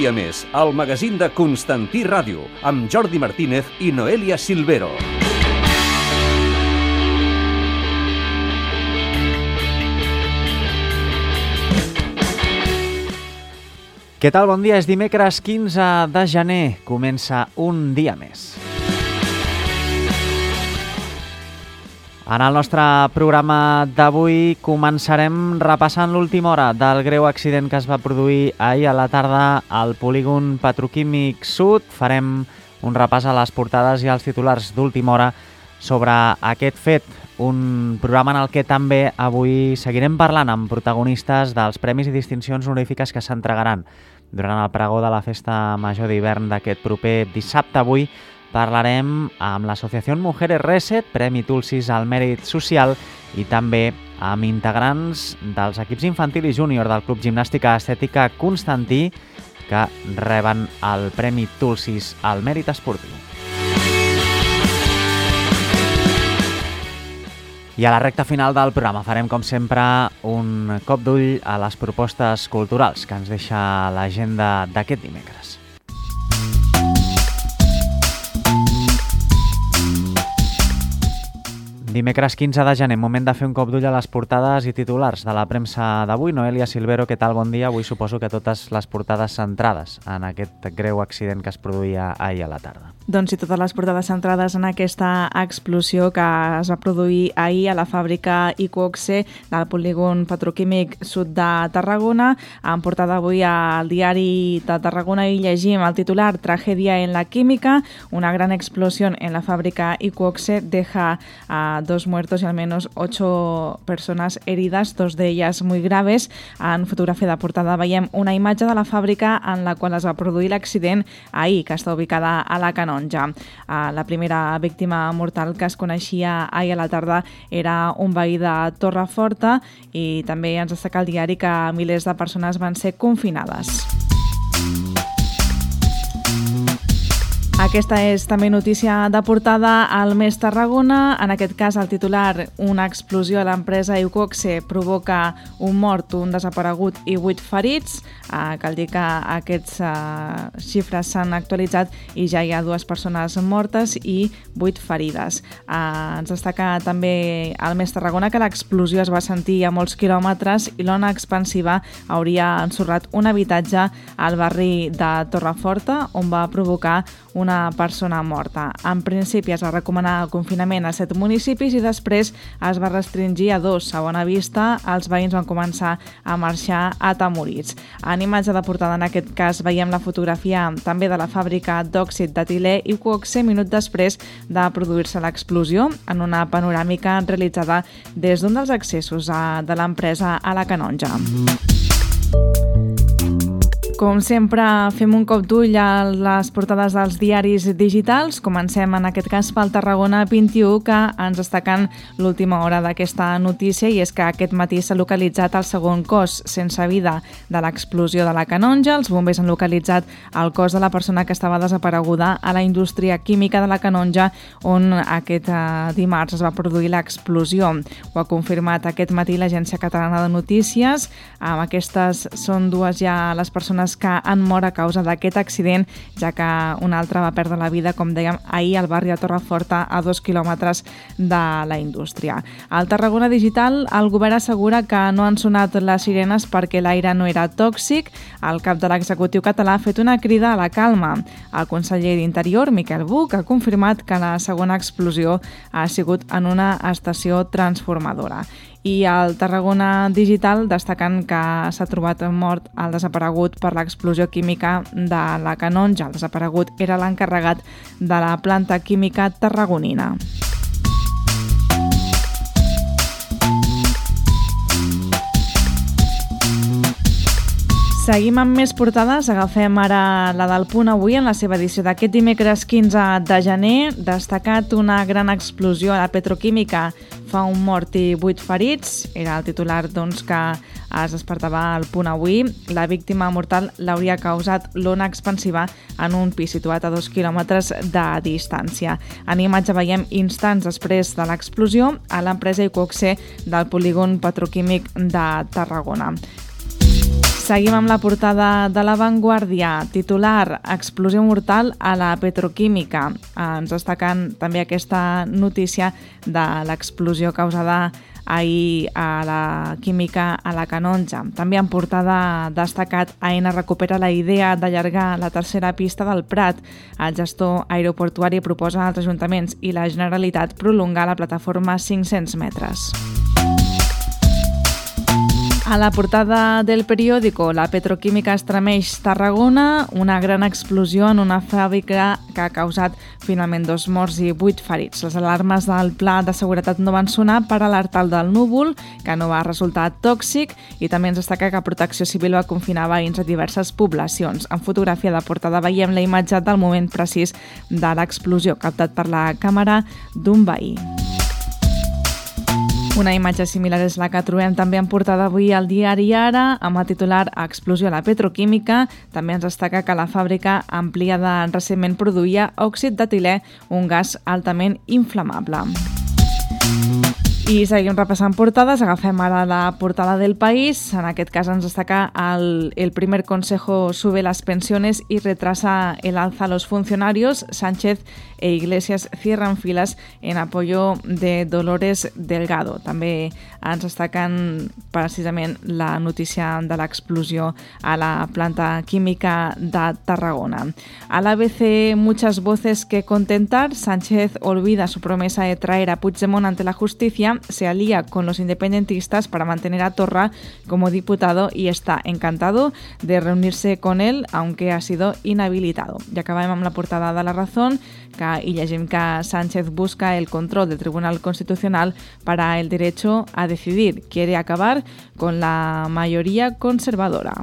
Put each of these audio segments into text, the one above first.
dia més, el magazín de Constantí Ràdio, amb Jordi Martínez i Noelia Silvero. Què tal? Bon dia. És dimecres 15 de gener. Comença un dia més. En el nostre programa d'avui començarem repassant l'última hora del greu accident que es va produir ahir a la tarda al polígon petroquímic Sud. Farem un repàs a les portades i als titulars d'última hora sobre aquest fet. Un programa en el que també avui seguirem parlant amb protagonistes dels premis i distincions honorífiques que s'entregaran durant el pregó de la Festa Major d'hivern d'aquest proper dissabte. Avui parlarem amb l'Associació Mujeres Reset, Premi Tulsis al Mèrit Social, i també amb integrants dels equips infantil i júnior del Club Gimnàstica Estètica Constantí, que reben el Premi Tulsis al Mèrit Esportiu. I a la recta final del programa farem, com sempre, un cop d'ull a les propostes culturals que ens deixa l'agenda d'aquest dimecres. Dimecres 15 de gener, moment de fer un cop d'ull a les portades i titulars de la premsa d'avui. Noelia Silvero, què tal? Bon dia. Avui suposo que totes les portades centrades en aquest greu accident que es produïa ahir a la tarda. Doncs sí, totes les portades centrades en aquesta explosió que es va produir ahir a la fàbrica Iqoxe del polígon petroquímic Sud de Tarragona. En portada avui al diari de Tarragona i llegim el titular Tragedia en la química. Una gran explosión en la fábrica Iqoxe deja a 2 muertos y al menos 8 personas heridas, 2 de ellas muy graves. En fotografia de portada veiem una imatge de la fàbrica en la qual es va produir l'accident ahir, que està ubicada a la Canonja. La primera víctima mortal que es coneixia ahir a la tarda era un veí de Torreforta, i també ens destaca el diari que milers de persones van ser confinades. Aquesta és també notícia de portada al Més Tarragona. En aquest cas, el titular, una explosió a l'empresa Iqoxe provoca un mort, un desaparegut i 8 ferits. Cal dir que aquests xifres s'han actualitzat i ja hi ha 2 persones mortes i 8 ferides. Ens destaca també al Més Tarragona que l'explosió es va sentir a molts quilòmetres i l'ona expansiva hauria ensorrat un habitatge al barri de Torreforta, on va provocar una persona morta. En principi es va recomanar el confinament a 7 municipis i després es va restringir a 2. A bona vista, els veïns van començar a marxar atemorits. En imatge de portada, en aquest cas, veiem la fotografia també de la fàbrica d'òxid d'etilè Iqoxe minut després de produir-se l'explosió, en una panoràmica realitzada des d'un dels accessos de l'empresa a la Canonja. Com sempre, fem un cop d'ull a les portades dels diaris digitals. Comencem en aquest cas pel Tarragona 21, que ens destaquen l'última hora d'aquesta notícia, i és que aquest matí s'ha localitzat el segon cos sense vida de l'explosió de la Canonja. Els bombers han localitzat el cos de la persona que estava desapareguda a la indústria química de la Canonja, on aquest dimarts es va produir l'explosió. Ho ha confirmat aquest matí l'Agència Catalana de Notícies. Aquestes són 2 ja les persones que han mort a causa d'aquest accident, ja que una altra va perdre la vida, com dèiem, ahir al barri de Torreforta, a 2 quilòmetres de la indústria. Al Tarragona Digital, el govern assegura que no han sonat les sirenes perquè l'aire no era tòxic. El cap de l'executiu català ha fet una crida a la calma. El conseller d'Interior, Miquel Buch, ha confirmat que la segona explosió ha sigut en una estació transformadora. I al Tarragona Digital destacant que s'ha trobat mort el desaparegut per l'explosió química de la Canonja. El desaparegut era l'encarregat de la planta química tarragonina. Seguim amb més portades. Agafem ara la del Punt Avui en la seva edició d'aquest dimecres 15 de gener. Destacat una gran explosió a la petroquímica, fa un mort i 8 ferits. Era el titular que es despertava al Punt Avui. La víctima mortal l'hauria causat l'ona expansiva en un pis situat a 2 quilòmetres de distància. En imatge veiem instants després de l'explosió a l'empresa Iqoxe del polígon petroquímic de Tarragona. seguim amb la portada de La Vanguardia. Titular: explosió mortal a la petroquímica. Ens destaquen també aquesta notícia de l'explosió causada ahir a la química a la Canonja. També en portada destacat: Aena recupera la idea d'allargar la tercera pista del Prat. El gestor aeroportuari proposa als ajuntaments i la Generalitat prolongar la plataforma 500 metres. A la portada del periòdico, la petroquímica estremeix Tarragona, una gran explosió en una fàbrica que ha causat finalment 2 morts i 8 ferits. Les alarmes del pla de seguretat no van sonar per alertar del núvol, que no va resultar tòxic, i també ens destaca que Protecció Civil va confinar veïns a diverses poblacions. En fotografia de portada veiem la imatge del moment precís de l'explosió, captat per la càmera d'un veí. Una imatge similar és la que trobem també en portada avui al diari Ara, amb el titular Explosió a la petroquímica. També ens destaca que la fàbrica ampliada recentment produïa òxid d'etilè, un gas altament inflamable. I seguim repassant portades. Agafem ara la portada del País. En aquest cas ens destaca el primer consejo sube las pensiones y retrasa el alza a los funcionarios. Sánchez e Iglesias cierran filas en apoyo de Dolores Delgado. També ens destaquen precisament la notícia de l'explosió a la planta química de Tarragona. A l'ABC, muchas voces que contentar. Sánchez olvida su promesa de traer a Puigdemont ante la justicia, se alía con los independentistas para mantener a Torra como diputado y está encantado de reunirse con él, aunque ha sido inhabilitado. I acabem amb la portada de La Razón, y llegim que Sánchez busca el control del Tribunal Constitucional para el derecho a decidir. Quiere acabar con la mayoría conservadora.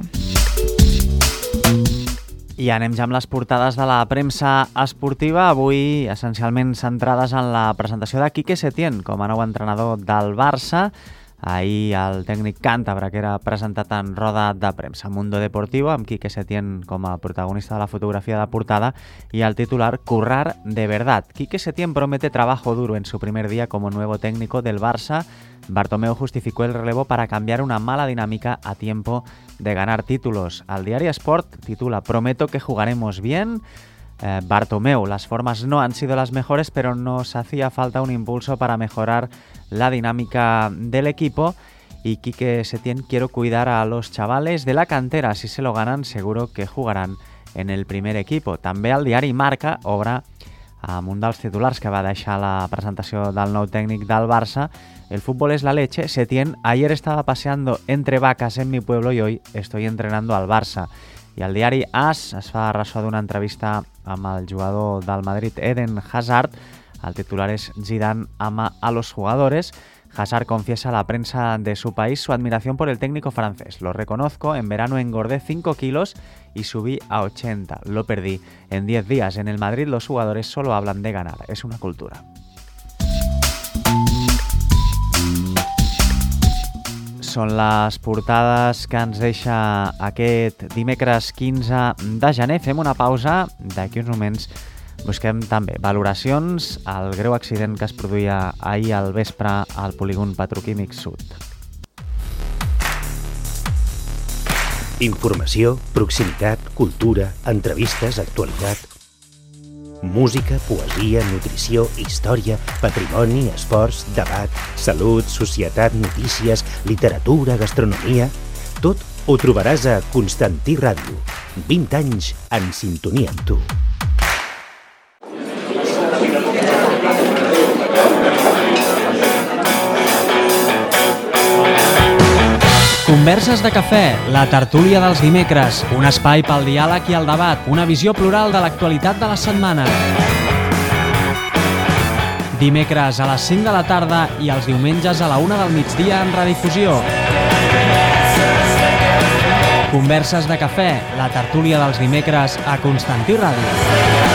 I anem ja amb les portades de la premsa esportiva, avui essencialment centrades en la presentació de Quique Setién com a nou entrenador del Barça. Ahir el tècnic càntabre, que era presentat en roda de premsa Mundo Deportivo, amb Quique Setién com a protagonista de la fotografia de portada, y el titular Currar de verdad. Quique Setién promete trabajo duro en su primer día como nuevo técnico del Barça. Bartomeu justificó el relevo para cambiar una mala dinámica a tiempo de ganar títulos. Al diario Sport titula Prometo que jugaremos bien. Bartomeu, las formas no han sido las mejores, pero nos hacía falta un impulso para mejorar la dinámica del equipo. Y Quique Setién, quiero cuidar a los chavales de la cantera, si se lo ganan seguro que jugarán en el primer equipo. També el diari Marca obre amb un dels titulars que va deixar la presentació del nou tècnic del Barça. El fútbol es la leche. Setién, ayer estaba paseando entre vacas en mi pueblo y hoy estoy entrenando al Barça. I el diari AS es fa ressò d'una entrevista amb el jugador del Madrid, Eden Hazard. El titular és Zidane ama a los jugadores. Hazard confiesa a la prensa de su país su admiración por el técnico francés. Lo reconozco, en verano engordé 5 kilos y subí a 80. Lo perdí en 10 días. En el Madrid los jugadores solo hablan de ganar. Es una cultura. Són les portades que ens deixa aquest dimecres 15 de gener. Fem una pausa. D'aquí uns moments busquem també valoracions al greu accident que es produïa ahir al vespre al polígon petroquímic sud. Informació, proximitat, cultura, entrevistes, actualitat. Música, poesia, nutrició, història, patrimoni, esports, debat, salut, societat, notícies, literatura, gastronomia... Tot ho trobaràs a Constantí Ràdio. 20 anys en sintonia amb tu. Converses de cafè, la tertúlia dels dimecres, un espai pel diàleg i el debat, una visió plural de l'actualitat de la setmana. Dimecres a les 5 de la tarda i els diumenges a la 1 del migdia en redifusió. Converses de cafè, la tertúlia dels dimecres a Constantí Ràdio.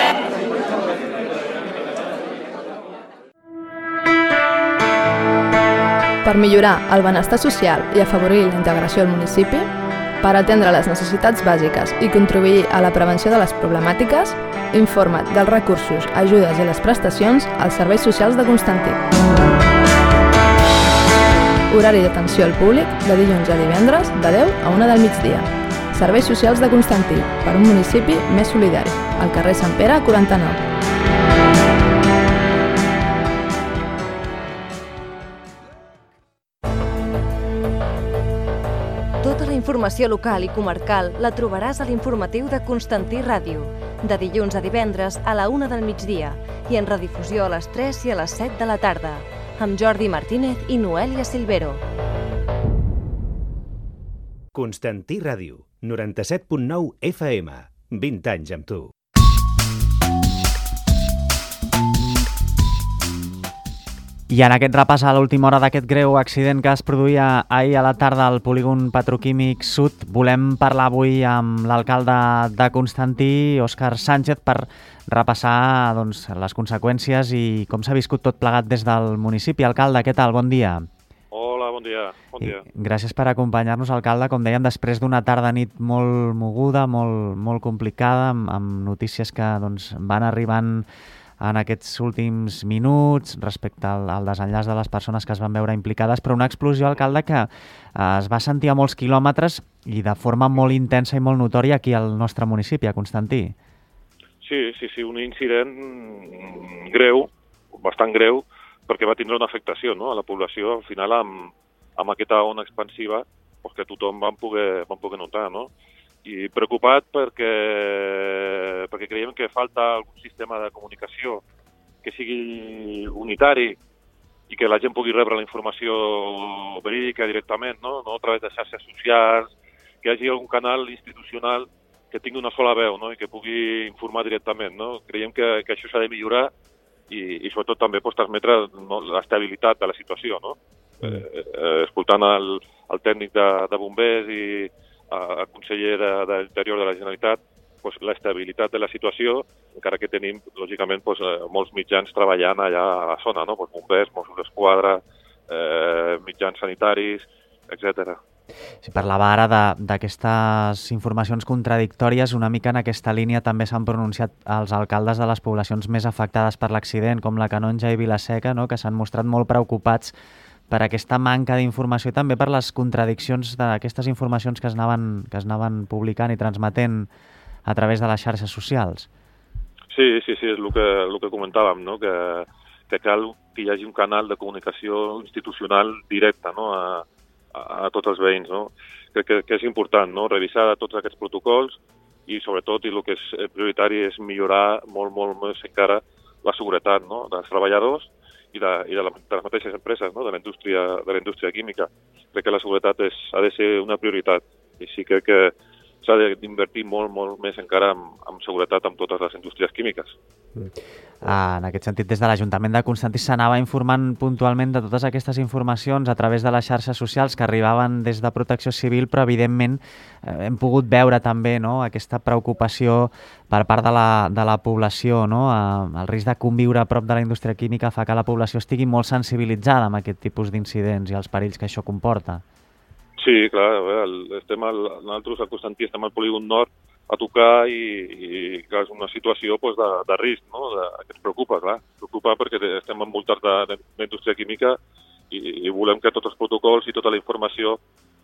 Per millorar el benestar social i afavorir la integració al municipi, per atendre les necessitats bàsiques i contribuir a la prevenció de les problemàtiques, informa't dels recursos, ajudes i les prestacions als serveis socials de Constantí. Horari d'atenció al públic de dilluns a divendres de 10 a 1 del migdia. Serveis socials de Constantí, per un municipi més solidari, al carrer Sant Pere 49. Tota la informació local i comarcal la trobaràs a l'informatiu de Constantí Ràdio, de dilluns a divendres a la 1 del migdia i en redifusió a les 3 i a les 7 de la tarda, amb Jordi Martínez i Noelia Silvero. Constantí Ràdio, 97.9 FM, 20 anys amb tu. I en aquest repàs a l'última hora d'aquest greu accident que es produïa ahir a la tarda al polígon petroquímic Sud, volem parlar avui amb l'alcalde de Constantí, Òscar Sánchez, per repassar les conseqüències i com s'ha viscut tot plegat des del municipi. Alcalde, què tal? Bon dia. Hola, bon dia. Gràcies per acompanyar-nos, alcalde. Com dèiem, després d'una tarda-nit molt moguda, molt complicada, amb notícies que van arribant en aquests últims minuts respecte al desenllaç de les persones que es van veure implicades, però una explosió, alcalde, que es va sentir a molts quilòmetres i de forma molt intensa i molt notòria aquí al nostre municipi, a Constantí. Sí, un incident greu, bastant greu, perquè va tindre una afectació, no?, a la població, al final amb aquesta ona expansiva que tothom vam poder notar, no? I preocupat perquè creiem que falta algun sistema de comunicació que sigui unitari i que la gent pugui rebre la informació verídica directament, no a través de xarxes socials, que hi hagi algun canal institucional que tingui una sola veu, no?, i que pugui informar directament, no? Creiem que això s'ha de millorar i sobretot també transmetre l'estabilitat de la situació, no? Escoltant el tècnic de bombers i el conseller d'Interior de la Generalitat, l'estabilitat de la situació, encara que tenim, lògicament, molts mitjans treballant allà a la zona, no? Bombers, Mossos d'Esquadra, mitjans sanitaris, etc. Si parlava ara d'aquestes informacions contradictòries, una mica en aquesta línia també s'han pronunciat els alcaldes de les poblacions més afectades per l'accident, com la Canonja i Vila-seca, no?, que s'han mostrat molt preocupats per aquesta manca d'informació i també per les contradiccions d'aquestes informacions que es anaven publicant i transmetent a través de les xarxes socials. Sí, és el que comentàvem, no?, que cal que hi hagi un canal de comunicació institucional directe, no?, a tots els veïns, no? Crec que és important, no?, revisar tots aquests protocols i sobretot el que és prioritari és millorar molt més encara la seguretat, no?, dels treballadors i de les mateixes empreses, no?, de la indústria química. Crec que la seguretat ha de ser una prioritat i sí crec que s'ha d'invertir molt més encara en seguretat amb totes les indústries químiques. En aquest sentit, des de l'Ajuntament de Constantí s'anava informant puntualment de totes aquestes informacions a través de les xarxes socials que arribaven des de Protecció Civil, però evidentment hem pogut veure també, no?, aquesta preocupació per part de la població, no?, el risc de conviure a prop de la indústria química fa que la població estigui molt sensibilitzada amb aquest tipus d'incidents i els perills que això comporta. Sí, clar, nosaltres a Constantí estem al polígon nord a tocar i clar, és una situació de risc, no?, que ens preocupa, clar. Preocupa perquè estem envoltats d'indústria química i volem que tots els protocols i tota la informació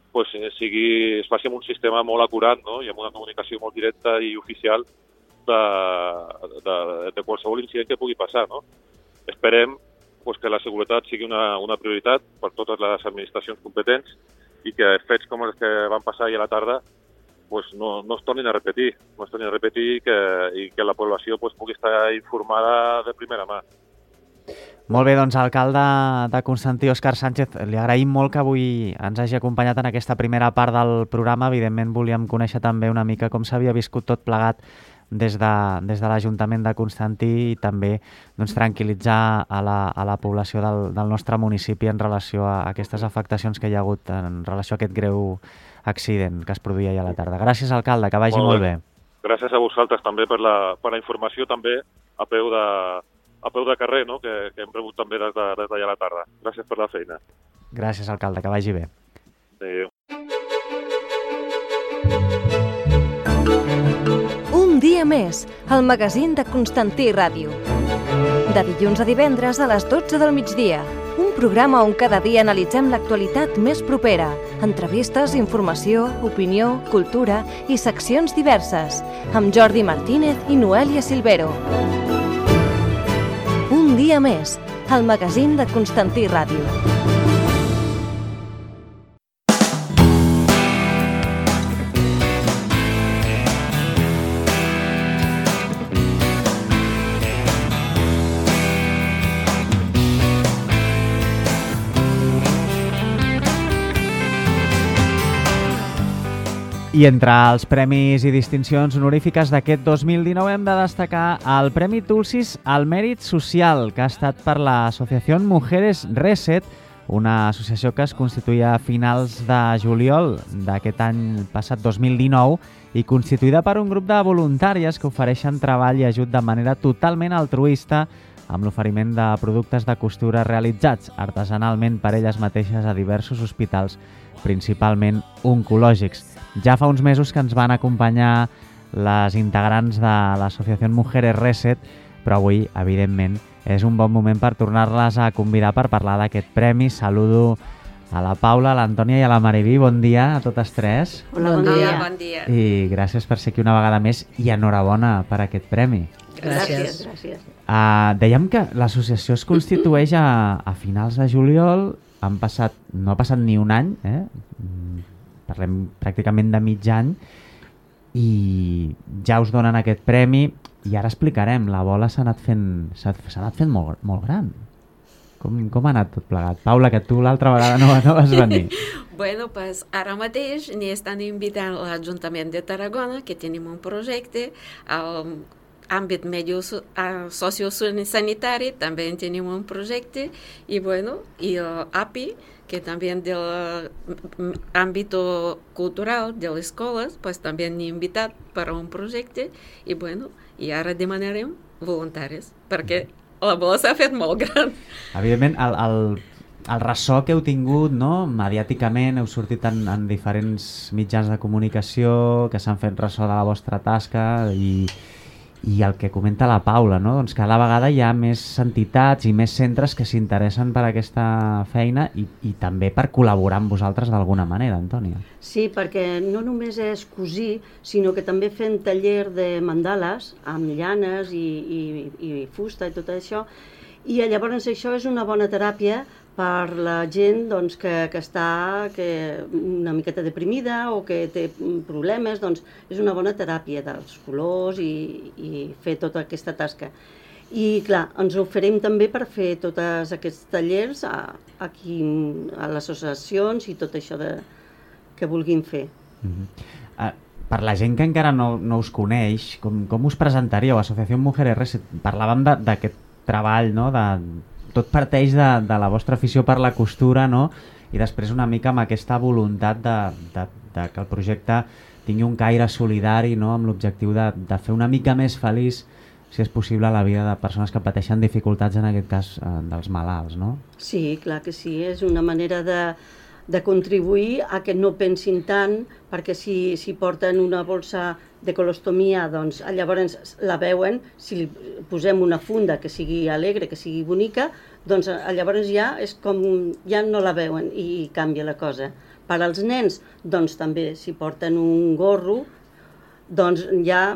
es faci amb un sistema molt acurat, no?, i amb una comunicació molt directa i oficial de qualsevol incident que pugui passar, no? Esperem que la seguretat sigui una prioritat per totes les administracions competents i que fets com els que van passar ahir a la tarda no es tornin a repetir, i que la població pugui estar informada de primera mà. Molt bé, doncs, alcalde de Constantí, Òscar Sánchez, li agraïm molt que avui ens hagi acompanyat en aquesta primera part del programa. Evidentment, volíem conèixer també una mica com s'havia viscut tot plegat des de l'Ajuntament de Constantí i també tranquil·litzar a la població del nostre municipi en relació a aquestes afectacions que hi ha hagut en relació a aquest greu accident que es produïa ahir a la tarda. Gràcies, alcalde, que vagi molt bé. Gràcies a vosaltres també per la informació també a peu de carrer, no?, que hem rebut també des d'allà a la tarda. Gràcies per la feina. Gràcies, alcalde, que vagi bé. Adéu. Un dia més, al magazín de Constantí Ràdio. De dilluns a divendres a les 12 del migdia. Un programa on cada dia analitzem l'actualitat més propera. Entrevistes, informació, opinió, cultura i seccions diverses. Amb Jordi Martínez i Noelia Silvero. Un dia més, al magazín de Constantí Ràdio. I entre els premis i distincions honorífiques d'aquest 2019 hem de destacar el Premi Tulsis al Mèrit Social, que ha estat per l'associació Mujeres Reset, una associació que es constituïa a finals de juliol d'aquest any passat 2019 i constituïda per un grup de voluntàries que ofereixen treball i ajut de manera totalment altruista amb l'oferiment de productes de costura realitzats artesanalment per elles mateixes a diversos hospitals, principalment oncològics. Ja fa uns mesos que ens van acompanyar les integrants de l'associació Mujeres Reset, però avui, evidentment, és un bon moment per tornar-les a convidar per parlar d'aquest premi. Saludo a la Paula, a l'Antònia i a la Mariví. Bon dia a totes tres. Hola, bon dia. Bon dia. I gràcies per ser aquí una vegada més i enhorabona per aquest premi. Gràcies. Dèiem que l'associació es constitueix a finals de juliol. No ha passat ni un any, parlem pràcticament de mig any, i ja us donen aquest premi i ara explicarem, la bola s'ha anat fent molt gran. Com ha anat tot plegat? Paula, que tu l'altra vegada no vas venir. Bueno, pues ara mateix ni estan invitant l'Ajuntament de Tarragona, que tenim un projecte al àmbit sociosanitari, també tenim un projecte, i bueno, i l'API, que también del ámbito cultural de las escuelas, pues también me invitat para un proyecto y bueno, y ara demanarem voluntaris, perquè la bola s'ha fet molt gran. Evidentment, el ressò que heu tingut, no? Mediàticament, heu sortit en diferents mitjans de comunicació que s'han fet ressò de la vostra tasca i el que comenta la Paula, no? Doncs cada vegada hi ha més entitats i més centres que s'interessen per aquesta feina i també per col·laborar amb vosaltres d'alguna manera, Antònia. Sí, perquè no només és cosir, sinó que també fem taller de mandales amb llanes i fusta i tot això, i llavors això és una bona teràpia per la gent doncs, que està una miqueta deprimida o que té problemes, doncs és una bona teràpia dels colors i fer tota aquesta tasca. I clar, ens oferim també per fer tots aquests tallers aquí a les associacions i tot això que vulguin fer. Per la gent que encara no us coneix, com us presentaríeu? Associació Mujeres Reset, parlàvem d'aquest treball, no? Tot parteix de la vostra afició per la costura, no? I després una mica amb aquesta voluntat de que el projecte tingui un caire solidari, no? Amb l'objectiu de fer una mica més feliç, si és possible, la vida de persones que pateixen dificultats, en aquest cas dels malalts, no? Sí, clar que sí, és una manera de contribuir a que no pensin tant, perquè si porten una bolsa de colostomia, doncs llavors la veuen, si li posem una funda que sigui alegre, que sigui bonica, doncs llavors ja és com, ja no la veuen i canvia la cosa. Per als nens, doncs també, si porten un gorro, doncs ja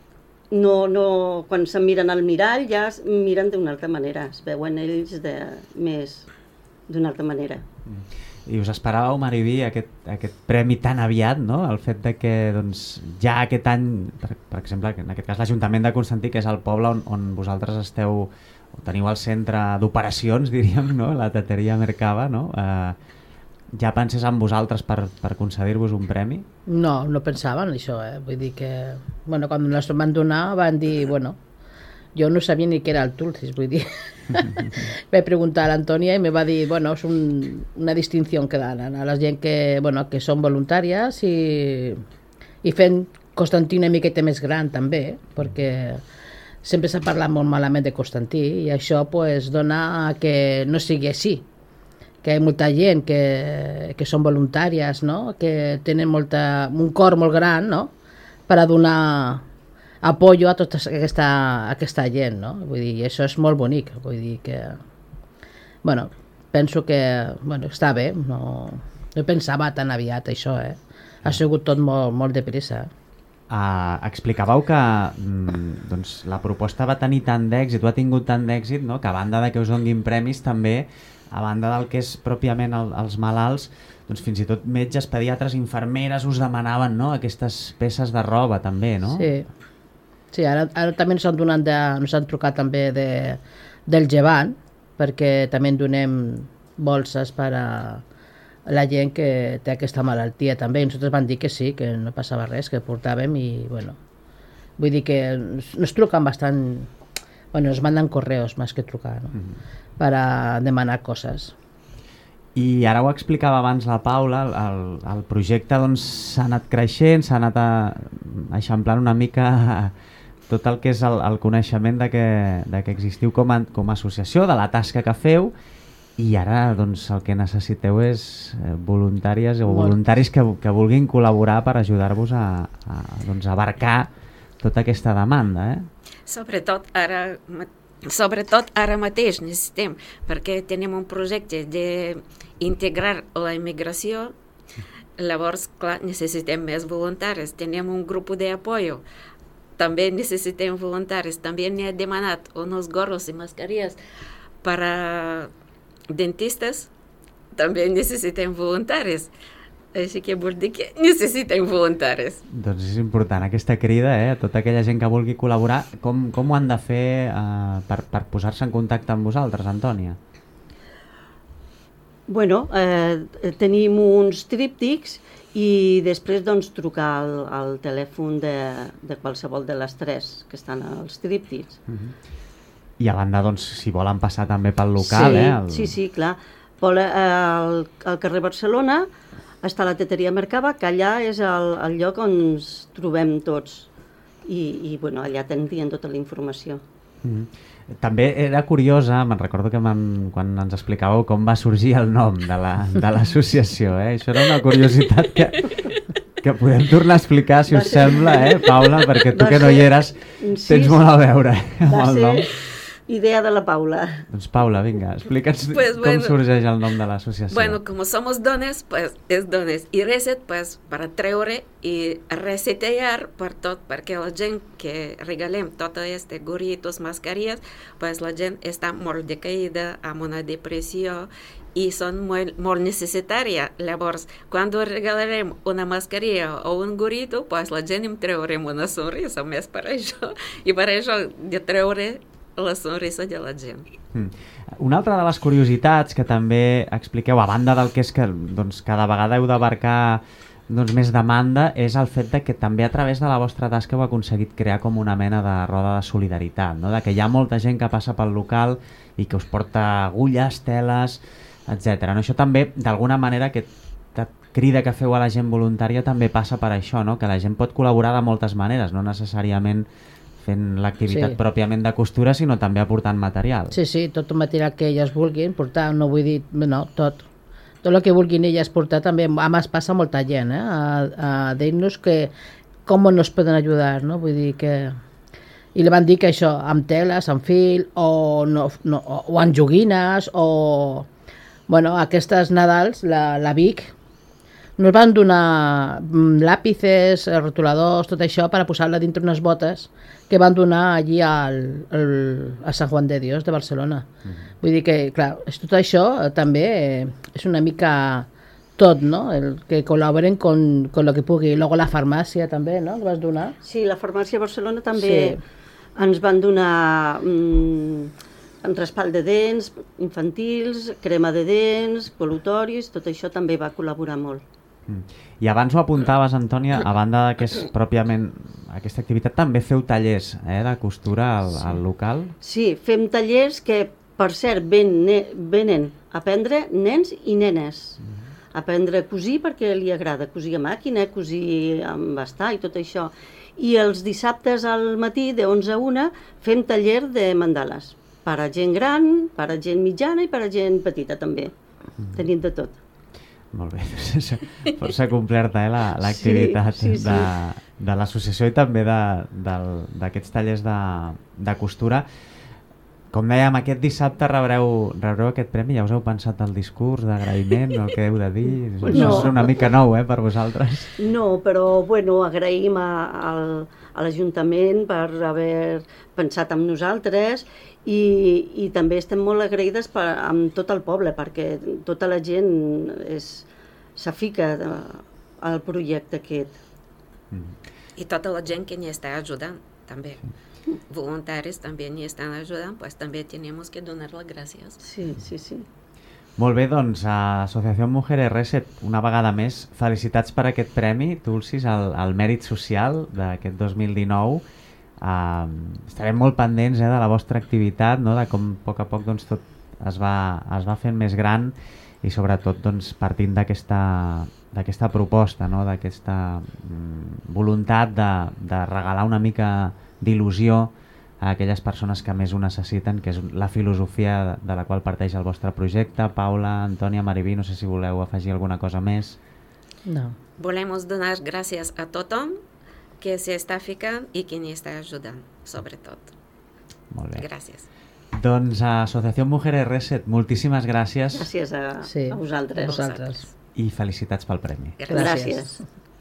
quan se'n miren al mirall ja es miren d'una altra manera, es veuen ells d'una altra manera. I us esperàveu, Mariví, aquest premi tan aviat, no? El fet de que doncs, ja aquest any, per exemple, en aquest cas l'Ajuntament de Constantí, que és el poble on vosaltres esteu, teniu el centre d'operacions, diríem, no? La Teteria Mercava, no? Ja pensés en vosaltres per concedir-vos un premi? No pensava en això, vull dir que, bueno, quan ens van donar van dir, bueno, jo no sabia ni què era el Tulsis, vull dir. Vaig preguntar a l'Antònia i me va dir, bueno, és una distinció que donen a la gent que són voluntàries i fent Constantí una miqueta més gran també, perquè sempre s'ha parlat molt malament de Constantí i això pues, dona a que no sigui així, que hi ha molta gent que són voluntàries, no? Que tenen un cor molt gran, no? Per a donar apoyo a tota aquesta gent, no? Vull dir, això és molt bonic, vull dir que... Bueno, penso que està bé, no pensava tan aviat això, ha sigut tot molt de pressa. Explicàveu que doncs, la proposta va tenir tant d'èxit, o ha tingut tant d'èxit, no? Que a banda de que us donguin premis, també, a banda del que és pròpiament els malalts, doncs fins i tot metges, pediatres, infermeres us demanaven, no? Aquestes peces de roba també, no? Sí, ara també ens han trucat també del Llevant, perquè també en donem bolses per a la gent que té aquesta malaltia també, i nosaltres van dir que sí, que no passava res, que portàvem i, bueno, vull dir que ens truquen bastant, bueno, ens manden correos més que trucar, no? Per a demanar coses. I ara ho explicava abans la Paula, el projecte doncs s'ha anat creixent, s'ha anat eixamplant una mica tot el que és el coneixement de que existiu com a associació, de la tasca que feu, i ara doncs, el que necessiteu és voluntàries o voluntaris que vulguin col·laborar per ajudar-vos a abarcar tota aquesta demanda. Sobretot ara mateix necessitem, perquè tenim un projecte d'integrar la immigració, llavors, clar, necessitem més voluntaris. Tenim un grup d'apoyo, també necessitem voluntaris. També n'he demanat uns gorros i mascarilles per a dentistes, també necessitem voluntaris. Així que vol dir que necessitem voluntaris. Doncs és important aquesta crida, a tota aquella gent que vulgui col·laborar. Com ho han de fer per posar-se en contacte amb vosaltres, Antònia? Bueno, tenim uns tríptics i després doncs, trucar al telèfon de qualsevol de les tres que estan als tríptics. I a banda, doncs, si volen passar també pel local, Sí, clar. Al carrer Barcelona està la teteria Mercava, que allà és el lloc on ens trobem tots. I bueno, allà tindrien tota la informació. També era curiosa, me'n recordo que quan ens explicàveu com va sorgir el nom de l'associació. Això era una curiositat que podem tornar a explicar, si us sembla, Paula, perquè tu que no hi eres tens molt a veure amb el nom. Idea de la Paula. Doncs Paula, vinga, explica'ns com sorgeix el nom de l'associació. Bueno, com som dones, pues és dones. I Reset, pues, per treure i resetear per tot, perquè la gent que regalem tots aquests gorritos, mascarilles, pues la gent està molt decaïda, amb una depressió, i són molt necessàries. Llavors, quan regalarem una mascarilla o un gorrito, pues la gent em treurem una sonrisa més per això, i per això de treure la sonrisa de la gent. Una altra de les curiositats que també expliqueu, a banda del que és que doncs, cada vegada heu d'abarcar més demanda, és el fet de que també a través de la vostra tasca heu aconseguit crear com una mena de roda de solidaritat, no? De que hi ha molta gent que passa pel local i que us porta agulles, teles, etc. Això també, d'alguna manera, aquesta crida que feu a la gent voluntària també passa per això, no? Que la gent pot col·laborar de moltes maneres, no necessàriament fent l'activitat pròpiament de costura, sinó també aportant material. Sí, tot el material que elles vulguin portar, no vull dir, no, tot el que vulguin elles portar també, a més passa molta gent, a dir-nos que com nos poden ajudar, no? Vull dir que... I li van dir que això, amb teles, amb fil, o amb joguines, o... Bueno, aquestes Nadals, la Vic, nos van donar làpices, rotuladors, tot això, per a posar-la dintre unes botes que van donar allí a Sant Juan de Dios de Barcelona. Vull dir que, clar, tot això també és una mica tot, no? El que col·laboren con lo que pugui. Luego la farmàcia també, no? El vas donar? Sí, la farmàcia a Barcelona també ens van donar en raspall de dents, infantils, crema de dents, col·lutoris, tot això també va col·laborar molt. I abans ho apuntaves, Antònia, a banda de que és pròpiament aquesta activitat, també feu tallers de costura al local? Sí, fem tallers que, per cert, venen a aprendre nens i nenes. Aprendre a cosir perquè li agrada cosir a màquina, cosir amb bastar i tot això. I els dissabtes al matí, de 11 a 1, fem taller de mandales. Per a gent gran, per a gent mitjana i per a gent petita també. Tenim de tot. Molt bé, força complerta l'activitat de l'associació i també d'aquests tallers de costura. Com dèiem, aquest dissabte rebreu aquest premi, ja us heu pensat el discurs d'agraïment o el que heu de dir? No. Això és una mica nou per vosaltres. No, però agraïm a l'Ajuntament per haver pensat en nosaltres i també estem molt agraïdes amb tot el poble perquè tota la gent s'afica al projecte aquest. I tota la gent que n'hi està ajudant, també. Voluntaris també n'hi estan ajudant, pues també tenemos que donar las gracias. Sí. Molt bé, doncs, Associació Mujeres Reset, una vegada més, felicitats per aquest premi, Tulsis, al mèrit social d'aquest 2019. Estarem molt pendents de la vostra activitat, de com a poc doncs, tot es va fent més gran i sobretot doncs, partint d'aquesta proposta, d'aquesta voluntat de regalar una mica d'il·lusió a aquelles persones que més ho necessiten, que és la filosofia de la qual parteix el vostre projecte. Paula, Antònia, Mariví, no sé si voleu afegir alguna cosa més. No. Volem donar gràcies a tothom que s'hi està ficant i que n'hi està ajudant, sobretot. Molt bé. Gràcies. Doncs a Associació Mujeres Reset, moltíssimes gràcies. Gràcies a vosaltres. I felicitats pel premi. Gràcies.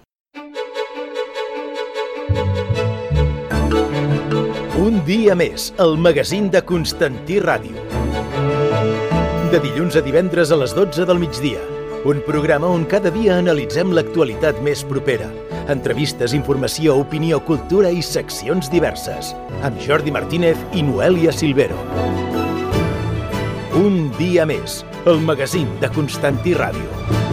Un dia més, el magazín de Constantí Ràdio. De dilluns a divendres a les 12 del migdia. Un programa on cada dia analitzem l'actualitat més propera. Entrevistes, informació, opinió, cultura i seccions diverses. Amb Jordi Martínez i Noelia Silvero. Un dia més, el magazín de Constantí Ràdio.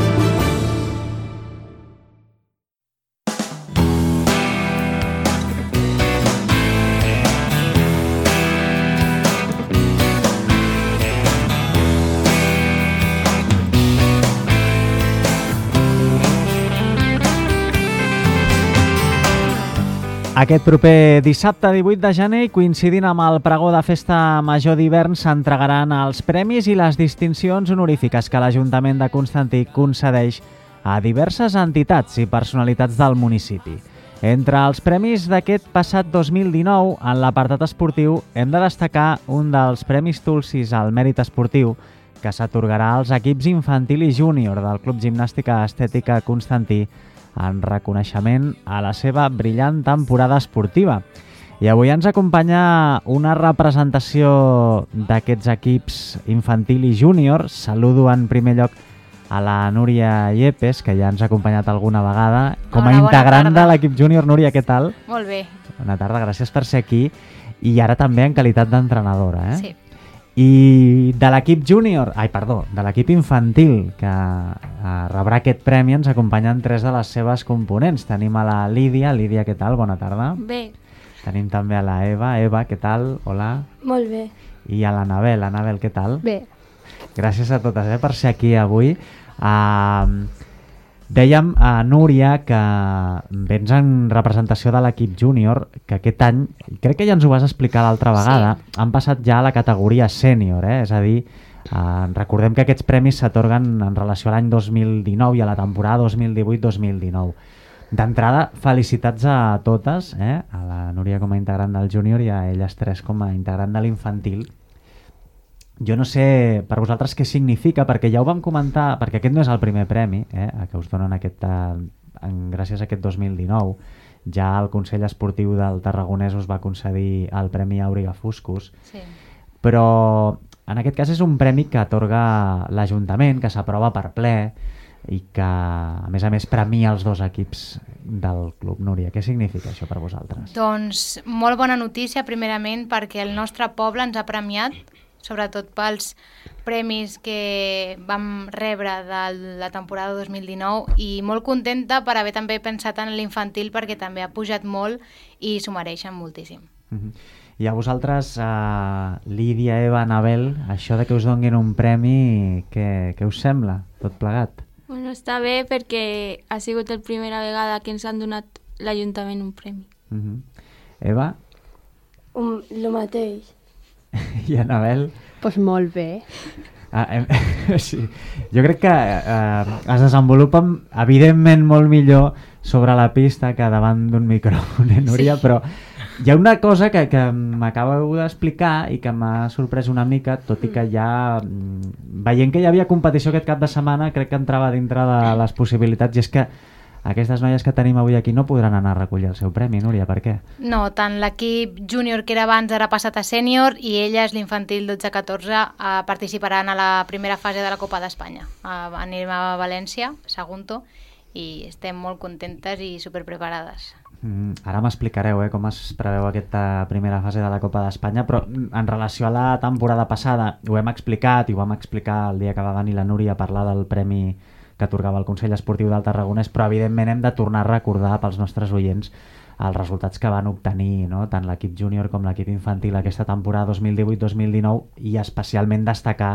Aquest proper dissabte 18 de gener, coincidint amb el pregó de Festa Major d'hivern, s'entregaran els premis i les distincions honorífiques que l'Ajuntament de Constantí concedeix a diverses entitats i personalitats del municipi. Entre els premis d'aquest passat 2019, en l'apartat esportiu, hem de destacar un dels Premis Tulsis al mèrit esportiu que s'atorgarà als equips infantil i júnior del Club Gimnàstica Estètica Constantí en reconeixement a la seva brillant temporada esportiva. I avui ens acompanya una representació d'aquests equips infantil i júnior. Saludo en primer lloc a la Núria Yepes, que ja ens ha acompanyat alguna vegada com a integrant de l'equip júnior. Núria, què tal? Molt bé. Bona tarda, gràcies per ser aquí. I ara també en qualitat d'entrenadora, Sí. I de l'equip júnior, de l'equip infantil que rebrà aquest premi ens acompanyen tres de les seves components. Tenim a la Lídia. Lídia, què tal? Bona tarda. Bé. Tenim també a la Eva. Eva, què tal? Hola. Molt bé. I a l'Anabel. Anabel, què tal? Bé. Gràcies a totes per ser aquí avui. Dèiem a Núria que vens en representació de l'equip júnior, que aquest any, crec que ja ens ho vas explicar l'altra vegada, han passat ja a la categoria sènior, és a dir, recordem que aquests premis s'atorguen en relació a l'any 2019 i a la temporada 2018-2019. D'entrada, felicitats a totes, a la Núria com a integrant del júnior i a elles tres com a integrant de l'infantil. Jo no sé per vosaltres què significa, perquè ja ho vam comentar, perquè aquest no és el primer premi que us donen gràcies a aquest 2019. Ja el Consell Esportiu del Tarragonès us va concedir el Premi Àuriga Fuscus, però en aquest cas és un premi que atorga l'Ajuntament, que s'aprova per ple i que, a més, premia els dos equips del club. Núria, què significa això per vosaltres? Doncs molt bona notícia, primerament, perquè el nostre poble ens ha premiat, sobretot pels premis que vam rebre de la temporada 2019, i molt contenta per haver també pensat en l'infantil, perquè també ha pujat molt i s'ho mereixen moltíssim. I a vosaltres, Lídia, Eva, Anabel, això de que us donguin un premi, què us sembla, tot plegat? Bueno, està bé perquè ha sigut la primera vegada que ens han donat l'Ajuntament un premi. Eva? Lo mateix. I Anabel? Pues molt bé. Sí. Jo crec que es desenvolupen evidentment molt millor sobre la pista que davant d'un micròfon, Núria, sí. Però hi ha una cosa que m'acabeu d'explicar i que m'ha sorprès una mica, tot i que ja veient que hi havia competició aquest cap de setmana crec que entrava dintre de les possibilitats, i és que aquestes noies que tenim avui aquí no podran anar a recollir el seu premi, Núria, per què? No, tant l'equip júnior que era abans ara ha passat a sènior i elles, l'infantil 12-14, participaran a la primera fase de la Copa d'Espanya. Anem a València, Sagunto, i estem molt contentes i superpreparades. Ara m'explicareu com es preveu aquesta primera fase de la Copa d'Espanya, però en relació a la temporada passada ho hem explicat i ho vam explicar el dia que va venir la Núria a parlar del premi que atorgava el Consell Esportiu del Tarragonès, però evidentment hem de tornar a recordar pels nostres oients els resultats que van obtenir, no? Tant l'equip júnior com l'equip infantil aquesta temporada 2018-2019, i especialment destacar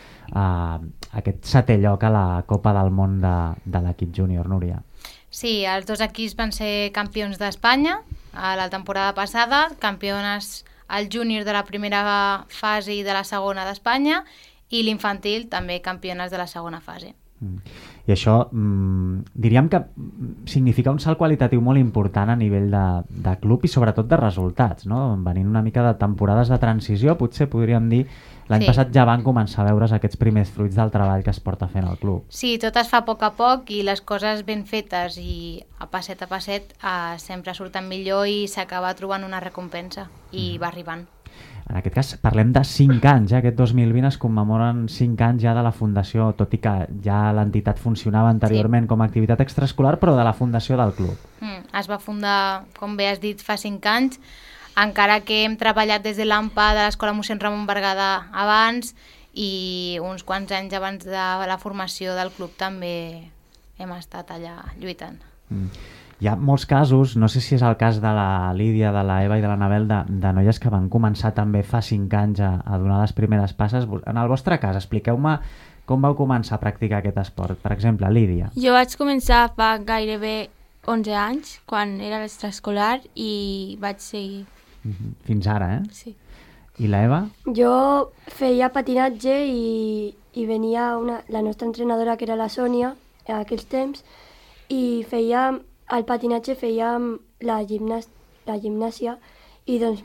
aquest 7è lloc a la Copa del Món de l'equip júnior, Núria. Sí, els dos equips van ser campions d'Espanya a la temporada passada, campiones el júnior de la primera fase i de la segona d'Espanya, i l'infantil també campiones de la segona fase. I això diríem que significa un salt qualitatiu molt important a nivell de club i sobretot de resultats, no? Venint una mica de temporades de transició, potser podríem dir l'any passat ja van començar a veure's aquests primers fruits del treball que es porta fent al club. Sí, tot es fa a poc i les coses ben fetes i a passet sempre surten millor i s'acaba trobant una recompensa i va arribant. En aquest cas parlem de 5 anys, aquest 2020 es commemoren 5 anys ja de la fundació, tot i que ja l'entitat funcionava anteriorment com a activitat extraescolar, però de la fundació del club. Es va fundar, com bé has dit, fa 5 anys, encara que hem treballat des de l'AMPA de l'Escola mossèn Ramon Berguedà abans, i uns quants anys abans de la formació del club també hem estat allà lluitant. Hi ha molts casos, no sé si és el cas de la Lídia, de la Eva i de l'Anabel, de noies que van començar també fa 5 anys a donar les primeres passes. En el vostre cas, expliqueu-me com vau començar a practicar aquest esport. Per exemple, Lídia. Jo vaig començar fa gairebé 11 anys, quan era l'extraescolar, i vaig seguir. Fins ara, Sí. I la Eva? Jo feia patinatge i venia la nostra entrenadora, que era la Sònia, a aquells temps, i al patinatge fèiem la gimnàsia, i doncs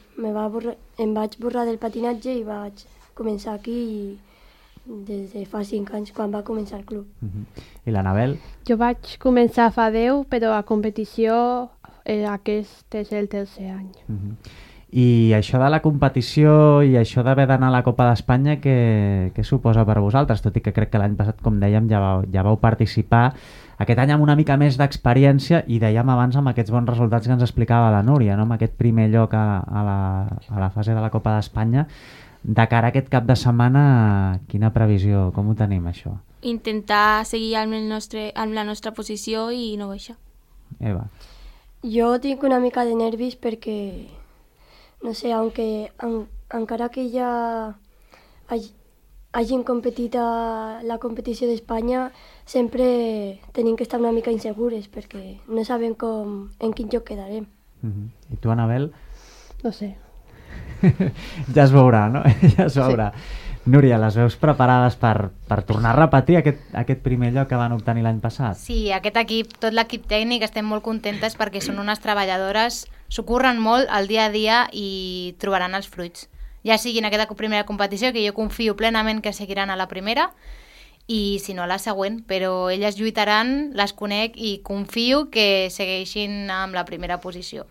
em vaig borrar del patinatge i vaig començar aquí des de fa 5 anys, quan va començar el club. I l'Anabel? Jo vaig començar fa 10, però a competició aquest és el 3è any. I això de la competició i això d'haver d'anar a la Copa d'Espanya, què suposa per vosaltres? Tot i que crec que l'any passat, com dèiem, ja vau participar. Aquest any amb una mica més d'experiència, i dèiem abans amb aquests bons resultats que ens explicava la Núria, no? Amb aquest primer lloc a la fase de la Copa d'Espanya. De cara a aquest cap de setmana, quina previsió? Com ho tenim, això? Intentar seguir amb la nostra posició i no baixar. Eva? Jo tinc una mica de nervis perquè, no sé, encara que ja hagin competit a la competició d'Espanya, sempre tenim que estar una mica insegures perquè no sabem en quin lloc quedarem. I tu, Anabel? No sé. Ja es veurà, no? Ja es veurà. Sí. Núria, les veus preparades per tornar a repetir aquest primer lloc que van obtenir l'any passat? Sí, aquest equip, tot l'equip tècnic, estem molt contentes perquè són unes treballadores, s'ho curren molt el dia a dia i trobaran els fruits. Ja sigui en aquesta primera competició, que jo confio plenament que seguiran a la primera, i si no a la següent, però elles lluitaran, les conec i confio que segueixin amb la primera posició.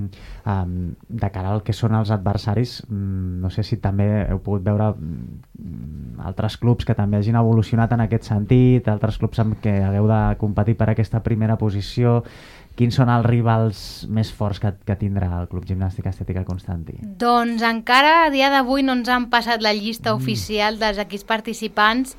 De cara al que són els adversaris, no sé si també heu pogut veure altres clubs que també hagin evolucionat en aquest sentit, altres clubs amb què hagueu de competir per aquesta primera posició. Quins són els rivals més forts que tindrà el Club Gimnàstica Estètica Constantí? Doncs encara a dia d'avui no ens han passat la llista oficial dels equips participants,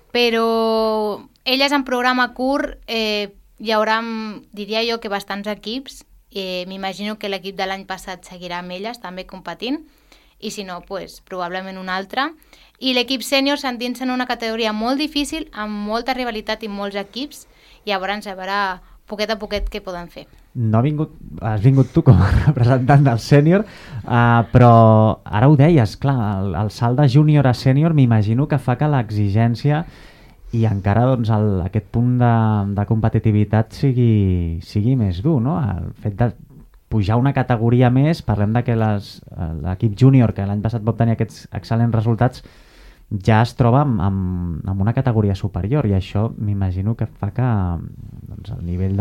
però elles en programa curt hi haurà, diria jo, que bastants equips. M'imagino que l'equip de l'any passat seguirà amb elles també competint, i si no, probablement un altre. I l'equip sènior s'endinsa en una categoria molt difícil, amb molta rivalitat i molts equips, i llavors a veure poquet a poquet què poden fer. No has vingut tu com a representant del sènior, però ara ho deies, clar, el salt de júnior a sènior m'imagino que fa que l'exigència i encara doncs, aquest punt de competitivitat sigui més dur, no? El fet de pujar una categoria més, parlem de que l'equip júnior, que l'any passat va obtenir aquests excel·lents resultats, ja es troba amb una categoria superior, i això m'imagino que fa que doncs, el nivell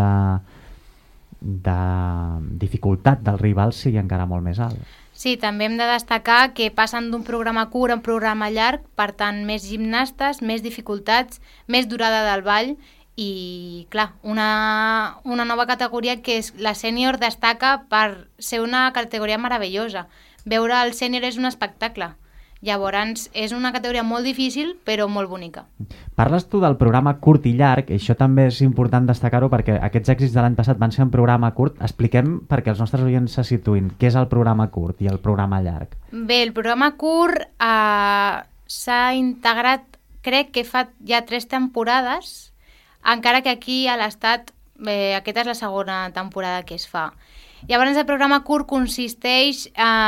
de dificultat del rival sigui encara molt més alt. Sí, també hem de destacar que passen d'un programa curt a un programa llarg, per tant, més gimnastes, més dificultats, més durada del ball i, clar, una nova categoria que és la sènior destaca per ser una categoria meravellosa. Veure el sènior és un espectacle. Llavors, és una categoria molt difícil, però molt bonica. Parles tu del programa curt i llarg, i això també és important destacar-ho perquè aquests èxits de l'any passat van ser en programa curt. Expliquem perquè els nostres oients se situïn què és el programa curt i el programa llarg. Bé, el programa curt s'ha integrat, crec que fa ja 3 temporades, encara que aquí a l'Estat aquesta és la segona temporada que es fa. Llavors, el programa curt consisteix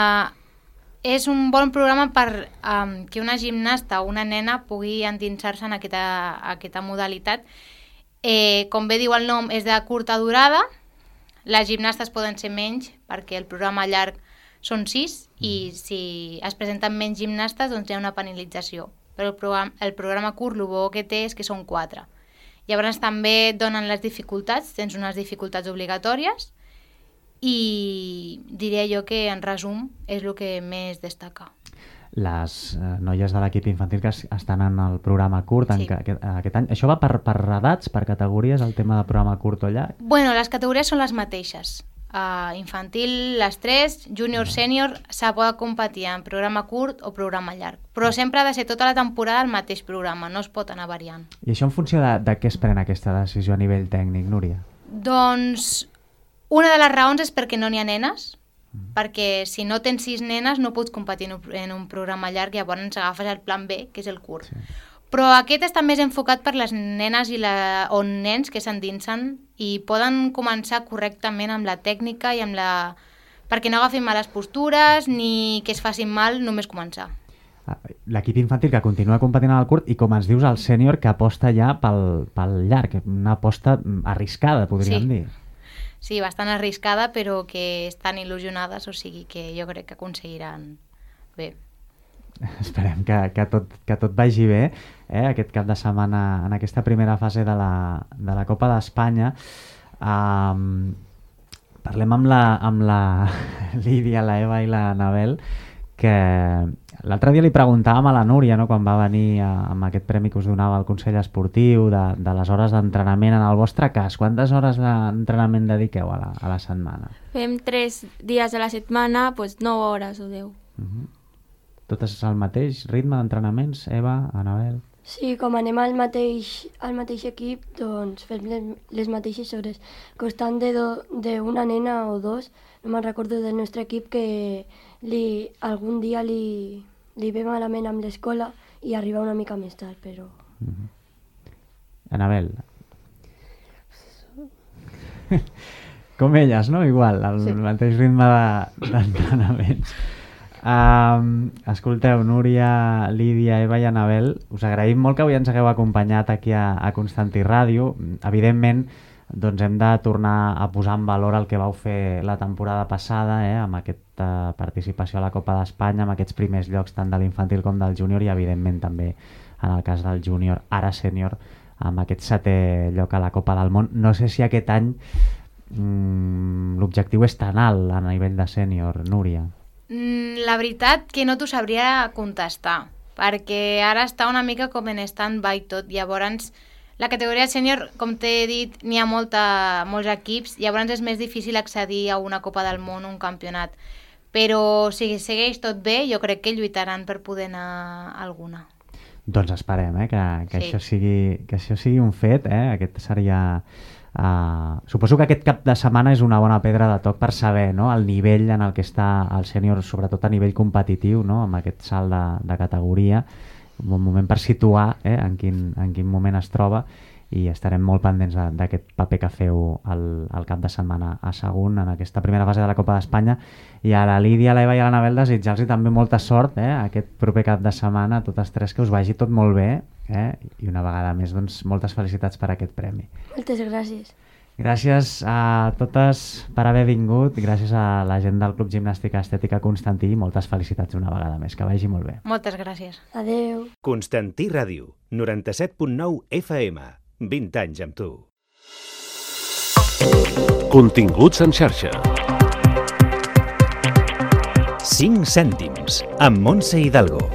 és un bon programa per que una gimnasta o una nena pugui endinsar-se en aquesta modalitat. Com bé diu el nom, és de curta durada. Les gimnastes poden ser menys perquè el programa llarg són 6 i si es presenten menys gimnastes doncs hi ha una penalització. Però el programa curt el bo que té és que són 4. Llavors també donen les dificultats, tens unes dificultats obligatòries, i diré jo que, en resum, és el que més destaca. Les noies de l'equip infantil que estan en el programa curt sí. Aquest any, això va per edats, per categories, el tema del programa curt o llarg? Bueno, les categories són les mateixes. Infantil, les 3, júnior, sènior, s'ha pogut competir en programa curt o programa llarg. Però sempre ha de ser tota la temporada el mateix programa, no es pot anar variant. I això en funció de què es pren aquesta decisió a nivell tècnic, Núria? Doncs una de les raons és perquè no n'hi ha nenes, perquè si no tens 6 nenes no pots competir en un programa llarg, llavors agafes el plan B, que és el curt. Sí. Però aquest està més enfocat per les nenes o nens que s'endinsen i poden començar correctament amb la tècnica i amb perquè no agafin males postures ni que es facin mal només començar. L'equip infantil que continua competint al curt i, com ens dius, el sènior que aposta ja pel llarg, una aposta arriscada, podríem dir. Sí, bastant arriscada, però que estan il·lusionades, o sigui que jo crec que aconseguiran bé. Esperem que tot vagi bé, aquest cap de setmana en aquesta primera fase de la Copa d'Espanya. Parlem amb la Lídia, la Eva i la Anabel, que l'altre dia li preguntàvem a la Núria, no, quan va venir amb aquest premi que us donava el Consell Esportiu, de les hores d'entrenament. En el vostre cas, quantes hores d'entrenament dediqueu a la setmana? Fem 3 dies a la setmana, doncs 9 hores o 10. Tot és el mateix ritme d'entrenaments, Eva, Anabel? Sí, com anem al mateix equip, doncs fem les mateixes hores. Constant d'una nena o 2, no me'n recordo del nostre equip que algun dia li ve malament amb l'escola i arriba una mica més tard, però... Anabel. Com elles, no? Igual, el mateix ritme d'entrenaments. Escolteu, Núria, Lídia, Eva i Anabel, us agraïm molt que avui ens hagueu acompanyat aquí a Constantí Ràdio. Evidentment, doncs hem de tornar a posar en valor el que vau fer la temporada passada, amb aquesta participació a la Copa d'Espanya, amb aquests primers llocs tant de l'infantil com del júnior i evidentment també en el cas del júnior, ara sènior, amb aquest 7è lloc a la Copa del Món. No sé si aquest any l'objectiu és tan alt a nivell de sènior, Núria. La veritat que no t'ho sabria contestar, perquè ara està una mica com en stand-by tot. Llavors, la categoria sènior, com t'he dit, n'hi ha molts equips, llavors és més difícil accedir a una Copa del Món o un campionat. Però si segueix tot bé, jo crec que lluitaran per poder anar a alguna. Doncs esperem que això sigui un fet. Aquest seria... Suposo que aquest cap de setmana és una bona pedra de toc per saber, no, el nivell en el que està el sènior, sobretot a nivell competitiu, no, amb aquest salt de categoria, un bon moment per situar en quin moment es troba i estarem molt pendents d'aquest paper que feu el cap de setmana a Sagunt en aquesta primera fase de la Copa d'Espanya. I a la Lídia, a l'Eva i a l'Anabel desitjar-los també molta sort aquest proper cap de setmana, a totes tres, que us vagi tot molt bé, i una vegada més moltes felicitats per aquest premi. Moltes gràcies. Gràcies a totes per haver vingut, gràcies a la gent del Club Gimnàstica Estètica Constantí i moltes felicitats una vegada més, que vagi molt bé. Moltes gràcies. Adeu. Constantí Ràdio, 97.9 FM, 20 anys amb tu. Continguts en xarxa. 5 cèntims, amb Montse Hidalgo.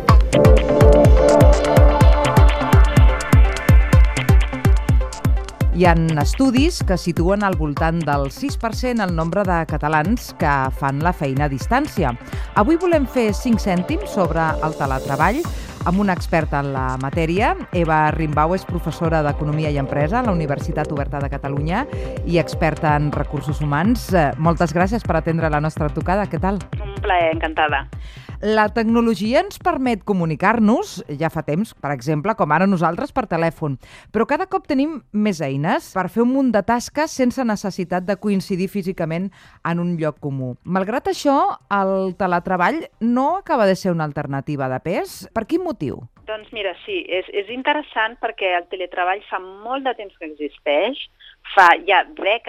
Hi ha estudis que situen al voltant del 6% el nombre de catalans que fan la feina a distància. Avui volem fer 5 cèntims sobre el teletreball amb una experta en la matèria. Eva Rimbau és professora d'Economia i Empresa a la Universitat Oberta de Catalunya i experta en recursos humans. Moltes gràcies per atendre la nostra trucada. Què tal? Un plaer, encantada. La tecnologia ens permet comunicar-nos, ja fa temps, per exemple, com ara nosaltres per telèfon, però cada cop tenim més eines per fer un munt de tasques sense necessitat de coincidir físicament en un lloc comú. Malgrat això, el teletreball no acaba de ser una alternativa de pes. Per quin motiu? Doncs mira, sí, és interessant perquè el teletreball fa molt de temps que existeix, fa ja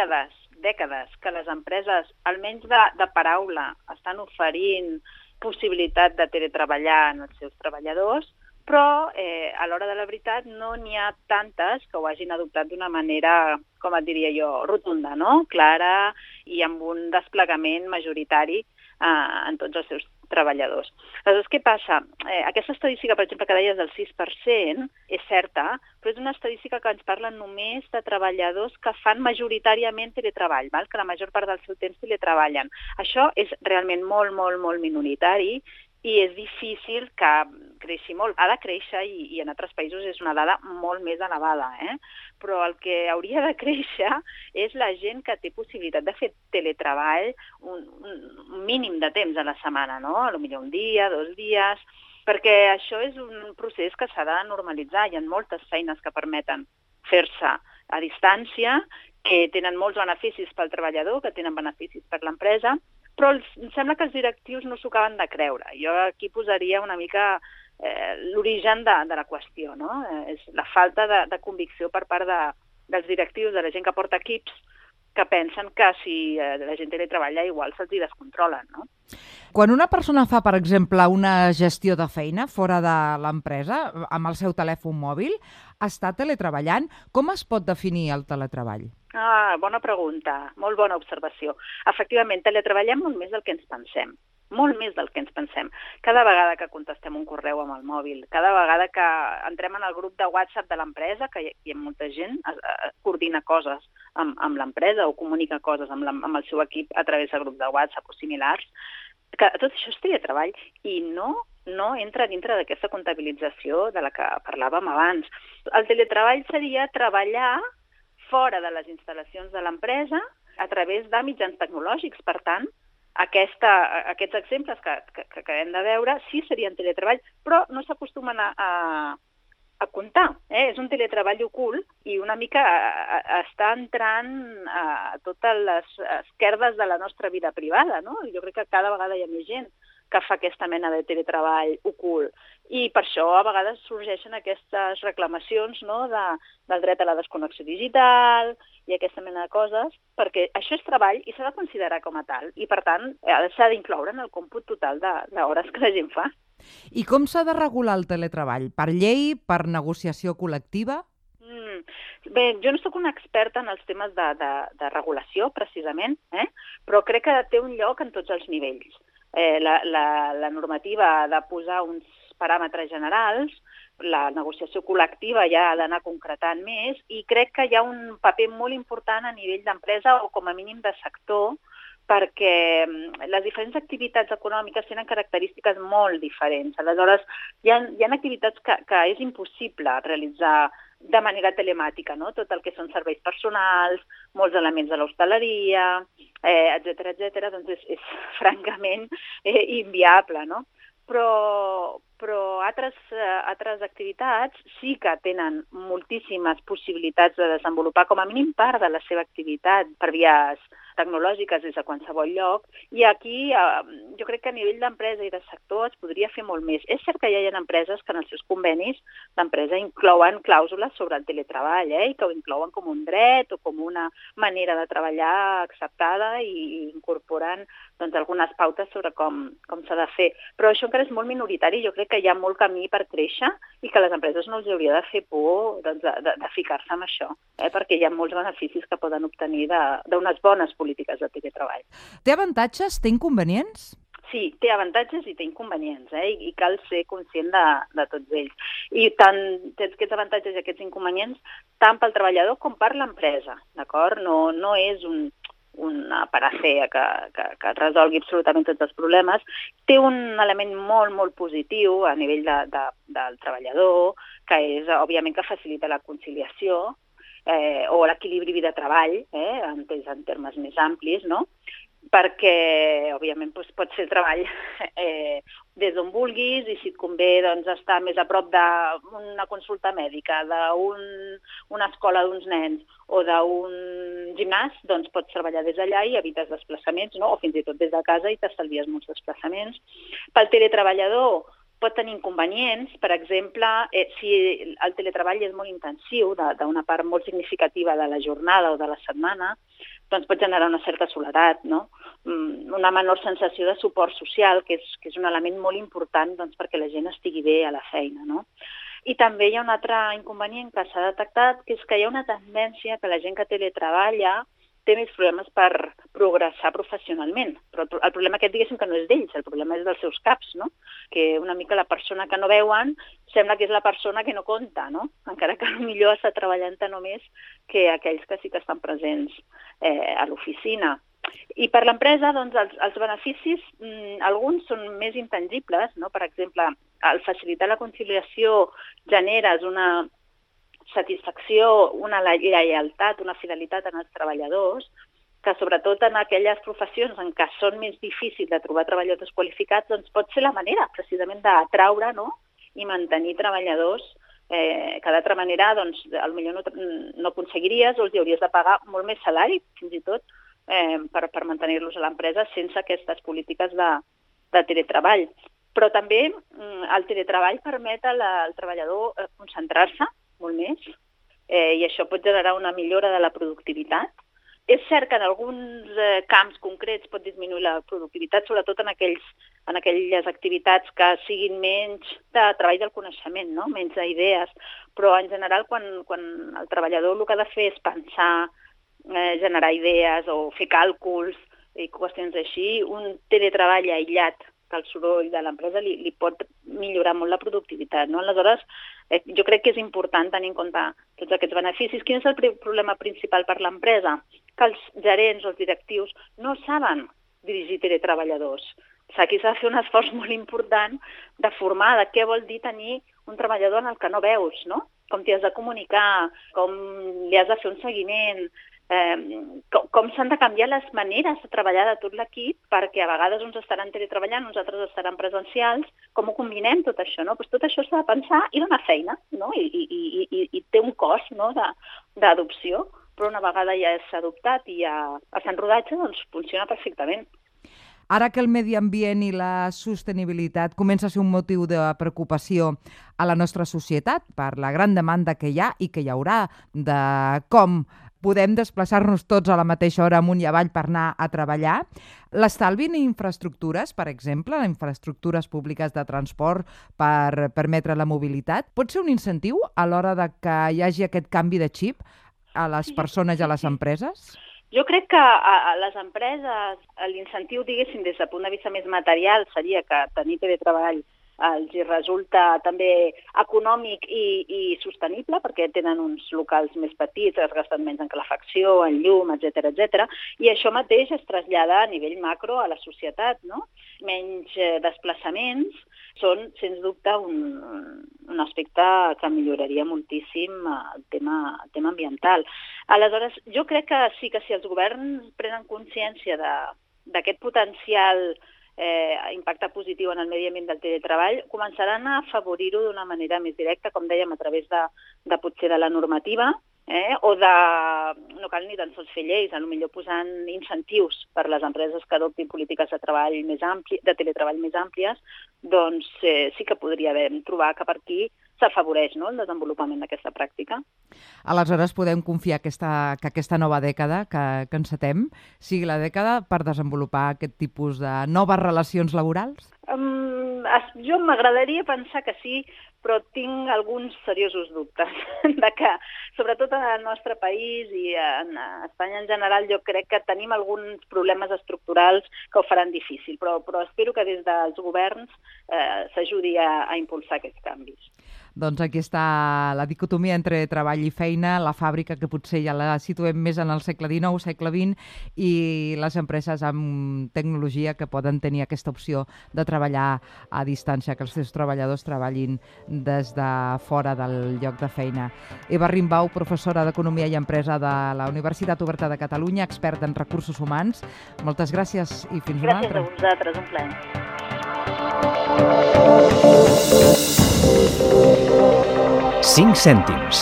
dècades que les empreses, almenys de paraula, estan oferint possibilitat de teletreballar en els seus treballadors, però a l'hora de la veritat no n'hi ha tantes que ho hagin adoptat d'una manera, com et diria jo, rotunda, no? Clara i amb un desplegament majoritari en tots els seus treballadors. Aleshores, què passa? Aquesta estadística, per exemple, que deies del 6%, és certa, però és una estadística que ens parla només de treballadors que fan majoritàriament teletreball, que la major part del seu temps teletreballen. Això és realment molt, molt, molt minoritari i és difícil que creixi molt. Ha de créixer i en altres països és una dada molt més elevada, però el que hauria de créixer és la gent que té possibilitat de fer teletreball un mínim de temps a la setmana, no? Potser un dia, 2 dies, perquè això és un procés que s'ha de normalitzar. Hi ha moltes feines que permeten fer-se a distància, que tenen molts beneficis pel treballador, que tenen beneficis per l'empresa, però em sembla que els directius no s'ho acaben de creure. Jo aquí posaria una mica l'origen de la qüestió, no? És la falta de convicció per part dels directius, de la gent que porta equips, que pensen que si la gent teletreballa igual se'ls descontrolen, no? Quan una persona fa, per exemple, una gestió de feina fora de l'empresa, amb el seu telèfon mòbil, està teletreballant. Com es pot definir el teletreball? Bona pregunta, molt bona observació. Efectivament, teletreballem molt més del que ens pensem. Molt més del que ens pensem. Cada vegada que contestem un correu amb el mòbil, cada vegada que entrem en el grup de WhatsApp de l'empresa, que hi ha molta gent, coordina coses amb l'empresa o comunica coses amb el seu equip a través de grups de WhatsApp o similars, que tot això és teletreball i no entra dintre d'aquesta comptabilització de la que parlàvem abans. El teletreball seria treballar fora de les instal·lacions de l'empresa a través de mitjans tecnològics. Per tant, aquests exemples que acabem de veure sí serien teletreball, però no s'acostumen a comptar. És un teletreball ocult i una mica està entrant a totes les esquerdes de la nostra vida privada, no? Jo crec que cada vegada hi ha més gent que fa aquesta mena de teletreball ocult. I per això a vegades sorgeixen aquestes reclamacions, no, del dret a la desconnexió digital i aquesta mena de coses, perquè això és treball i s'ha de considerar com a tal. I per tant s'ha d'incloure en el còmput total d'hores que la gent fa. I com s'ha de regular el teletreball? Per llei, per negociació col·lectiva? Bé, jo no soc una experta en els temes de regulació, precisament, però crec que té un lloc en tots els nivells. La normativa ha de posar uns paràmetres generals, la negociació col·lectiva ja ha d'anar concretant més i crec que hi ha un paper molt important a nivell d'empresa o com a mínim de sector, perquè les diferents activitats econòmiques tenen característiques molt diferents. Aleshores, hi ha activitats que és impossible realitzar de manera telemàtica, no? Tot el que són serveis personals, molts elements de l'hostaleria, etcètera, doncs és francament inviable, no? Però però altres activitats sí que tenen moltíssimes possibilitats de desenvolupar com a mínim part de la seva activitat per vies tecnològiques des de qualsevol lloc, i aquí jo crec que a nivell d'empresa i de sector es podria fer molt més. És cert que ja hi ha empreses que en els seus convenis l'empresa inclouen clàusules sobre el teletreball, i que ho inclouen com un dret o com una manera de treballar acceptada i incorporen algunes pautes sobre com s'ha de fer. Però això encara és molt minoritari, jo crec que hi ha molt camí per créixer i que a les empreses no els hauria de fer por de ficar-se en això, perquè hi ha molts beneficis que poden obtenir d'unes bones polítiques de teletreball. Té avantatges? Té inconvenients? Sí, té avantatges i té inconvenients, i cal ser conscient de tots ells. I tant té aquests avantatges i aquests inconvenients tant pel treballador com per l'empresa, d'acord? No és una panacea que resolgui absolutament tots els problemes. Té un element molt, molt positiu a nivell del treballador, que és, òbviament, que facilita la conciliació o l'equilibri vida-treball, en termes més amplis, no? Perquè, òbviament, pots fer el treball des d'on vulguis i si et convé estar més a prop d'una consulta mèdica, d'una escola d'uns nens o d'un gimnàs, doncs pots treballar des d'allà i evites desplaçaments, no? O fins i tot des de casa i t'estalvies molts desplaçaments. Pel teletreballador pot tenir inconvenients, per exemple, si el teletreball és molt intensiu, d'una part molt significativa de la jornada o de la setmana, doncs pot generar una certa soledat, no? Una menor sensació de suport social, que és un element molt important perquè la gent estigui bé a la feina, no? I també hi ha un altre inconvenient que s'ha detectat, que és que hi ha una tendència que la gent que teletreballa té més problemes per progressar professionalment. Però el problema aquest, diguéssim, que no és d'ells, el problema és dels seus caps, no? Que una mica la persona que no veuen sembla que és la persona que no compta, no? Encara que potser està treballant tant o més que aquells que sí que estan presents a l'oficina. I per l'empresa, doncs, els beneficis, alguns són més intangibles, no? Per exemple, al facilitar la conciliació generes una satisfacció, una lleialtat, una fidelitat en els treballadors, que sobretot en aquelles professions en què són més difícils de trobar treballadors qualificats, doncs pot ser la manera precisament d'atraure, no? I mantenir treballadors que d'altra manera doncs, potser no aconseguiries o els hauries de pagar molt més salari, fins i tot, per mantenir-los a l'empresa sense aquestes polítiques de teletreball. Però també el teletreball permet al treballador concentrar-se molt més i això pot generar una millora de la productivitat. És cert que en alguns camps concrets pot disminuir la productivitat, sobretot en aquelles activitats que siguin menys de treball del coneixement, no? Menys d'idees, però en general quan el treballador el que ha de fer és pensar, generar idees o fer càlculs i qüestions així, un teletreball aïllat del soroll de l'empresa li pot millorar molt la productivitat, no? Aleshores, jo crec que és important tenir en compte tots aquests beneficis. Quin és el problema principal per l'empresa? Que els gerents o els directius no saben dirigir teletreballadors. Aquí s'ha de fer un esforç molt important de formar de què vol dir tenir un treballador en el que no veus, no? Com t'hi has de comunicar, com li has de fer un seguiment, com s'han de canviar les maneres de treballar de tot l'equip, perquè a vegades uns estaran teletreballant, uns altres estaran presencials, com ho combinem tot això, no? Pues tot això s'ha de pensar i donar feina, no? I té un cost, no? d'adopció, però una vegada ja s'ha adoptat i ja està en rodatge, doncs funciona perfectament. Ara que el medi ambient i la sostenibilitat comença a ser un motiu de preocupació a la nostra societat per la gran demanda que hi ha i que hi haurà de com podem desplaçar-nos tots a la mateixa hora amunt i avall per anar a treballar. L'estalvi en infraestructures, per exemple, en infraestructures públiques de transport per permetre la mobilitat, pot ser un incentiu a l'hora de que hi hagi aquest canvi de xip a les persones i a les empreses? Jo crec que a les empreses l'incentiu, diguéssim, des del punt de vista més material seria que tenir teletreball els resulta també econòmic i sostenible, perquè tenen uns locals més petits, es gasten menys en calefacció, en llum, etc. I això mateix es trasllada a nivell macro a la societat, no? Menys desplaçaments són, sens dubte, un aspecte que milloraria moltíssim el tema ambiental. Aleshores, jo crec que sí que si els governs prenen consciència d'aquest potencial impacte positiu en el medi ambient del teletreball, començaran a afavorir-ho d'una manera més directa, com dèiem, a través de potser de la normativa, o de, no cal ni tan sols fer lleis, potser posant incentius per a les empreses que adoptin polítiques de teletreball més àmplies, doncs sí que podríem trobar que per aquí s'afavoreix el desenvolupament d'aquesta pràctica. Aleshores podem confiar que aquesta nova dècada que encetem sigui la dècada per desenvolupar aquest tipus de noves relacions laborals? Jo m'agradaria pensar que sí, però tinc alguns seriosos dubtes de que, sobretot en el nostre país i en Espanya en general, jo crec que tenim alguns problemes estructurals que ho faran difícil, però espero que des dels governs s'ajudi a impulsar aquests canvis. Doncs aquí està la dicotomia entre treball i feina, la fàbrica, que potser ja la situem més en el segle XIX, segle XX, i les empreses amb tecnologia que poden tenir aquesta opció de treballar a distància, que els seus treballadors treballin des de fora del lloc de feina. Eva Rimbau, professora d'Economia i Empresa de la Universitat Oberta de Catalunya, experta en recursos humans. Moltes gràcies i fins una altra. Gràcies a vosaltres, un plaer. 5 cèntims.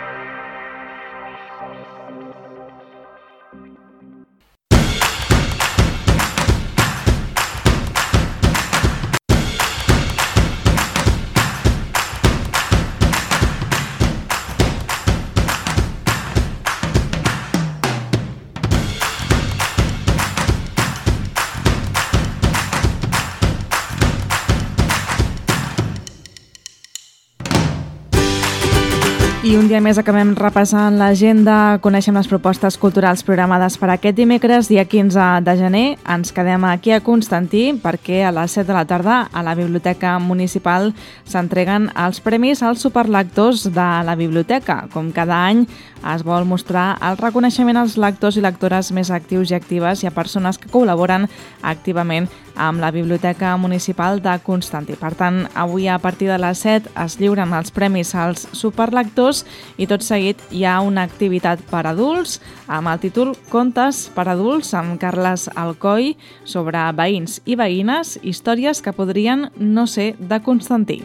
I un dia més acabem repassant l'agenda, coneixem les propostes culturals programades per aquest dimecres, dia 15 de gener. Ens quedem aquí a Constantí perquè a les 7 de la tarda a la Biblioteca Municipal s'entreguen els premis als superlectors de la biblioteca. Com cada any es vol mostrar el reconeixement als lectors i lectores més actius i actives i a persones que col·laboren activament amb la Biblioteca Municipal de Constantí. Per tant, avui a partir de les 7 es lliuren els premis als superlectors i tot seguit hi ha una activitat per adults amb el títol Contes per adults amb Carles Alcoi sobre veïns i veïnes, històries que podrien no ser de Constantí.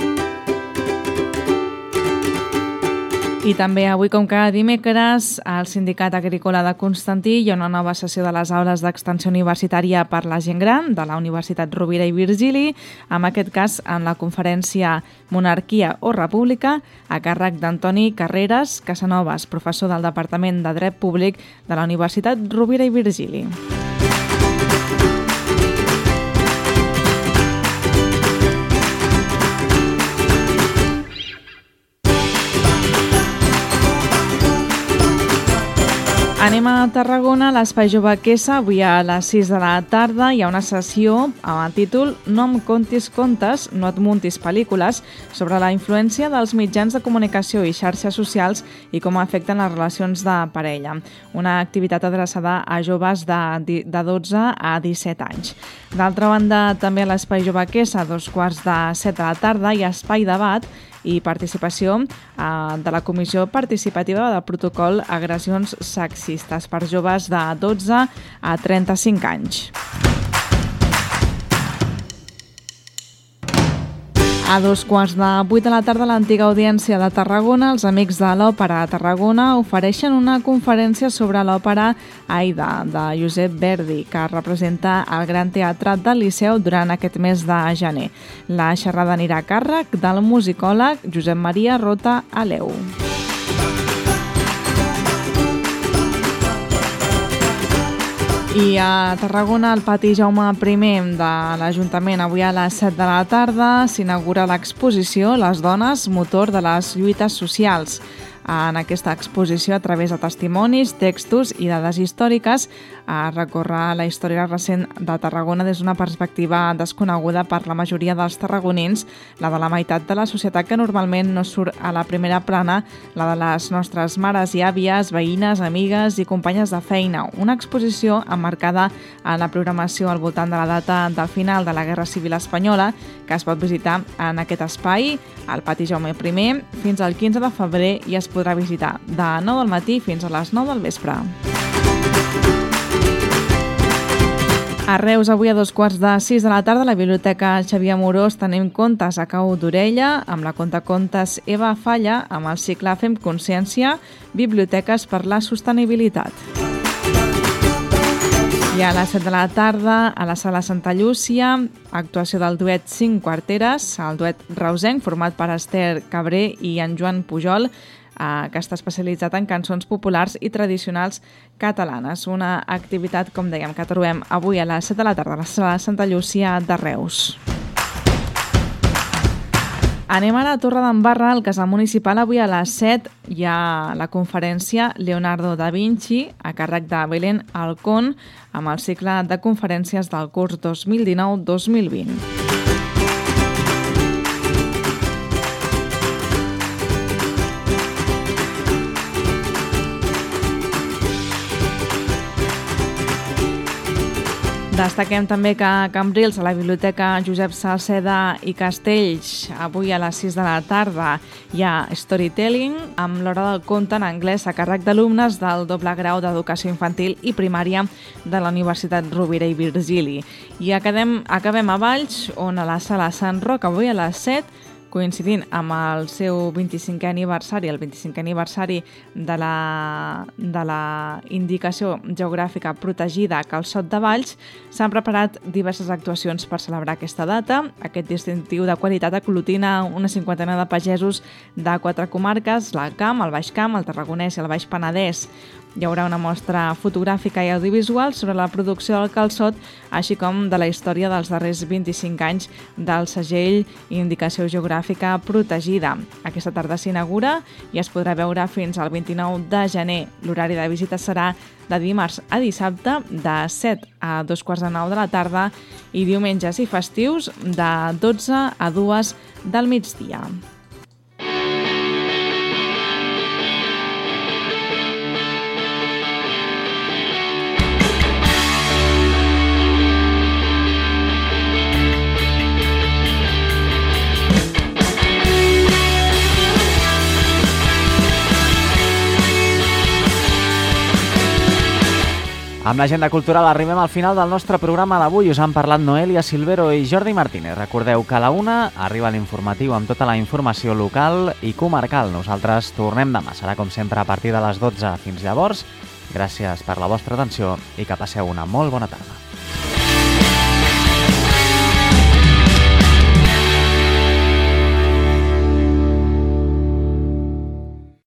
I també avui, com cada dimecres, al Sindicat Agrícola de Constantí hi ha una nova sessió de les aules d'extensió universitària per la gent gran de la Universitat Rovira i Virgili, en aquest cas en la conferència Monarquia o República, a càrrec d'Antoni Carreras Casanovas, professor del Departament de Dret Públic de la Universitat Rovira i Virgili. Anem a Tarragona, a l'Espai Jove Quessa. Avui a les 6 de la tarda hi ha una sessió amb el títol No em contis contes, no et muntis pel·lícules, sobre la influència dels mitjans de comunicació i xarxes socials i com afecten les relacions de parella. Una activitat adreçada a joves de 12 a 17 anys. D'altra banda, també a l'Espai Jove Quessa, a 6:45 de la tarda, hi ha espai debat i participació de la Comissió Participativa del Protocol Agressions Sexistes per joves de 12 a 35 anys. A 7:15 de la tarda, a l'antiga audiència de Tarragona, els amics de l'Òpera de Tarragona ofereixen una conferència sobre l'òpera Aida, de Josep Verdi, que representa el Gran Teatre del Liceu durant aquest mes de gener. La xerrada anirà a càrrec del musicòleg Josep Maria Rota Aleu. I a Tarragona, al pati Jaume I de l'Ajuntament, avui a les 7 de la tarda, s'inaugura l'exposició Les dones, motor de les lluites socials. En aquesta exposició, a través de testimonis, textos i dades històriques, recorre la història recent de Tarragona des d'una perspectiva desconeguda per la majoria dels tarragonins, la de la meitat de la societat que normalment no surt a la primera plana, la de les nostres mares i àvies, veïnes, amigues i companyes de feina. Una exposició emmarcada en la programació al voltant de la data del final de la Guerra Civil Espanyola, que es pot visitar en aquest espai, al pati Jaume I, fins al 15 de febrer i es podrà visitar de 9 del matí fins a les 9 del vespre. A Reus, avui a 15:45 de la tarda, a la Biblioteca Xavier Amorós tenim contes a cau d'orella amb la contacontes Eva Falla amb el cicle Fem Consciència, Biblioteques per la Sostenibilitat. I a les 7 de la tarda, a la Sala Santa Llúcia, actuació del duet 5 quarteres, el duet reusenc format per Esther Cabré i en Joan Pujol, que està especialitzat en cançons populars i tradicionals catalanes. Una activitat, com dèiem, que trobem avui a les 7 de la tarda a la Sala Santa Llúcia de Reus. Anem ara a Torredembarra, al Casal Municipal. Avui a les 7 hi ha la conferència Leonardo da Vinci, a càrrec de Belén Alcón, amb el cicle de conferències del curs 2019-2020. Destaquem també que a Cambrils, a la Biblioteca Josep Salceda i Castells, avui a les 6 de la tarda hi ha storytelling amb l'hora del conte en anglès a càrrec d'alumnes del doble grau d'Educació Infantil i Primària de la Universitat Rovira i Virgili. I acabem a Valls, on a la Sala Sant Roc, avui a les 7, coincidint amb el seu 25è aniversari, el 25è aniversari de la indicació geogràfica protegida Calçot de Valls, s'han preparat diverses actuacions per celebrar aquesta data. Aquest distintiu de qualitat aglutina una 50ena de pagesos de 4 comarques, l'Alt Camp, el Baix Camp, el Tarragonès i el Baix Penedès. Hi haurà una mostra fotogràfica i audiovisual sobre la producció del calçot, així com de la història dels darrers 25 anys del segell Indicació Geogràfica Protegida. Aquesta tarda s'inaugura i es podrà veure fins al 29 de gener. L'horari de visita serà de dimarts a dissabte, de 7 a 2:15 de la tarda, i diumenges i festius de 12 a 2 del migdia. Amb l'agenda cultural arribem al final del nostre programa d'avui. Us han parlat Noelia Silvero i Jordi Martínez. Recordeu que a la 1 arriba l'informatiu amb tota la informació local i comarcal. Nosaltres tornem demà. Serà com sempre a partir de les 12. Fins llavors, gràcies per la vostra atenció i que passeu una molt bona tarda.